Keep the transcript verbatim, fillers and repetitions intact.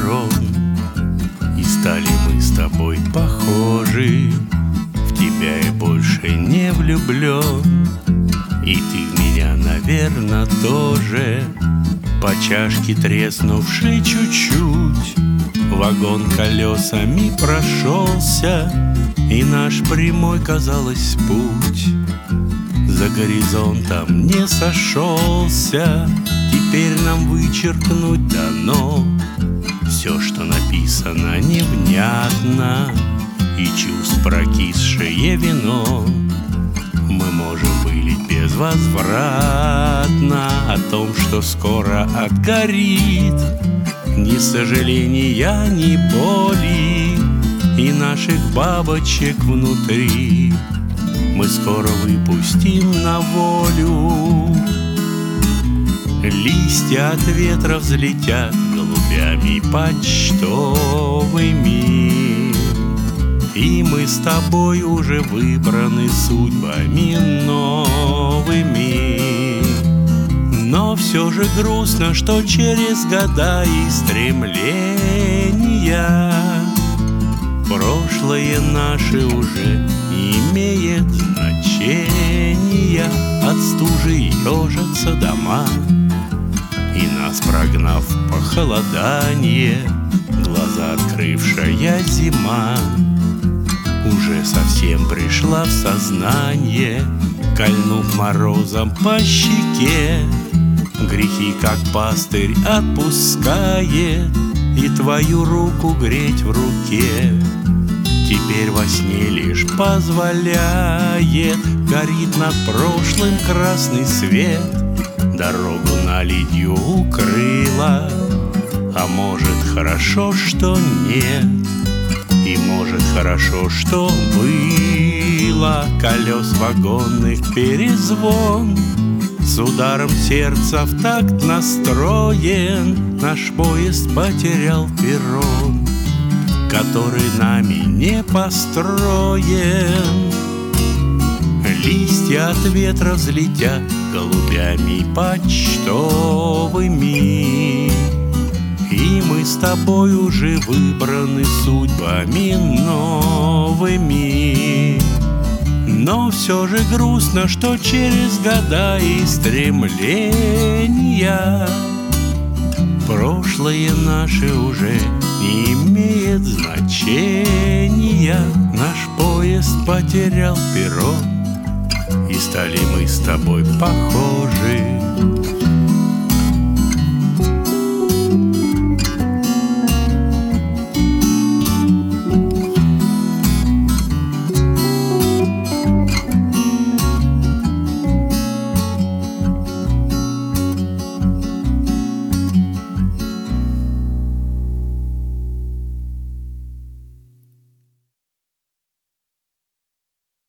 перрон. И стали мы с тобой похожи, в тебя я больше не влюблен. И ты в меня, наверно, тоже, по чашке треснувшей чуть-чуть. Вагон колесами прошелся, и наш прямой, казалось, путь за горизонтом не сошелся. Теперь нам вычеркнуть дано все, что написано невнятно, и чувств прокисшее вино мы можем вылить безвозвратно о том, что скоро отгорит. Ни сожаления, ни боли, и наших бабочек внутри мы скоро выпустим на волю. Листья от ветра взлетят голубями почтовыми, и мы с тобой уже выбраны судьбами новыми. Но все же грустно, что через года и стремления прошлое наше уже не имеет значения. От стужи ежатся дома, и нас прогнав в похолодание, глаза открывшая зима уже совсем пришла в сознание, кольнув морозом по щеке. Грехи, как пастырь, отпускает и твою руку греть в руке. Теперь во сне лишь позволяет, горит над прошлым красный свет, дорогу на ледью укрыла. А может, хорошо, что нет, и может, хорошо, что было. Колес вагонных перезвон с ударом сердца в такт настроен. Наш поезд потерял перрон, который нами не построен. Листья от ветра взлетят голубями почтовыми, и мы с тобой уже выбраны судьбами новыми. Но все же грустно, что через года и стремления прошлое наше уже не имеет значения. Наш поезд потерял перрон, и стали мы с тобой похожи,